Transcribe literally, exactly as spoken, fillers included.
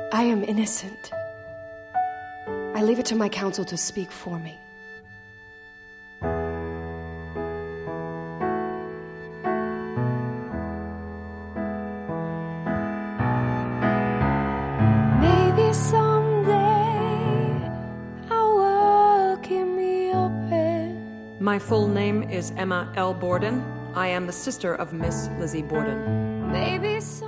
I am innocent. I leave it to my counsel to speak for me. Maybe someday our world can be open. My full name is Emma L. Borden. I am the sister of Miss Lizzie Borden. Maybe someday